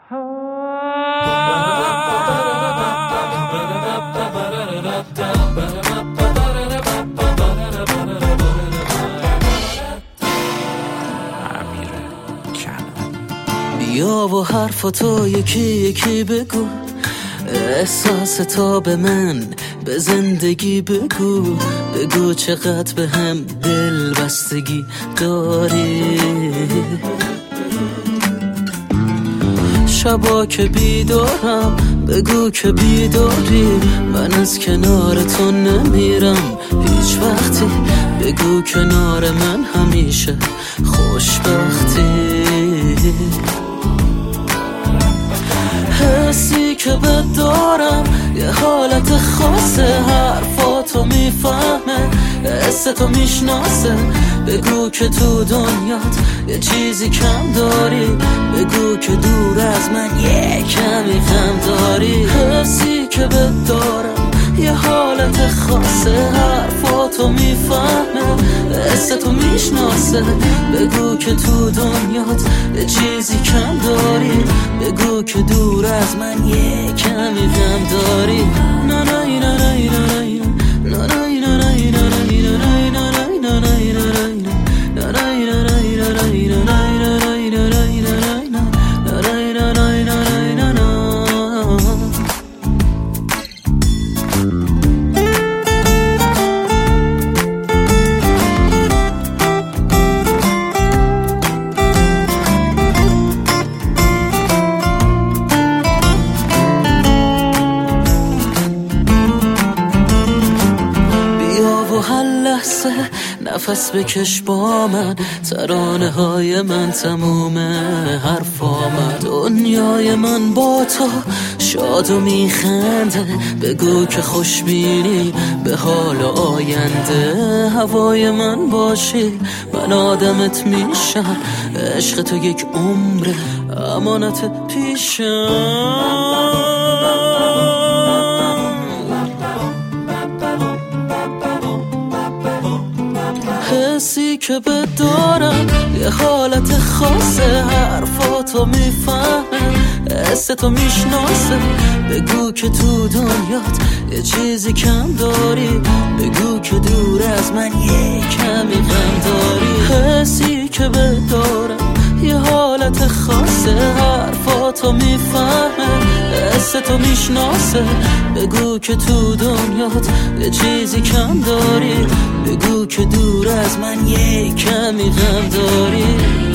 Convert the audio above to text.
بیا و حرفاتو یکی یکی بگو، احساس تا به من به زندگی بگو، بگو چقدر به هم دل بستگی داری. شبا که بیدارم بگو که بیداری، من از کنار تو نمیرم هیچ وقتی، بگو کنار من همیشه خوشبختی. حسی که بد دارم یه حالت خاصه، حرفاتو میفهمه حستو میشناسه، بگو که تو دنیات یه چیزی کم داری، بگو که دور از من یه کمی غم داری. حسی که بد دارم یه حالت خاصه، حرفاتو میفهمه حستو میشناسه، بگو که تو دنیات یه چیزی کم داری، بگو که دور از من یه کمی غم داری. نه نه نه نه نه نفس بکش با من، ترانه های من تمومه حرفامه، دنیای من با تو شاد و میخنده، بگو که خوشبینی به حال آینده، هوای من باشی من آدمت میشم، عشق تو یک عمره امانت پیشم. حسی که بد دارم یه حالت خاصه، حرفاتو میفهمه حستو میشناسه، بگو که تو دنیات یه چیزی کم داری، بگو که دور از من یه کمی غم داری. حسی که بد دارم یه حالت خاصه، حرفاتو میفهمه حستو میشناسه، بگو که تو دنیات یه چیزی کم داری، بگو که دور از من یه کمی غم داری.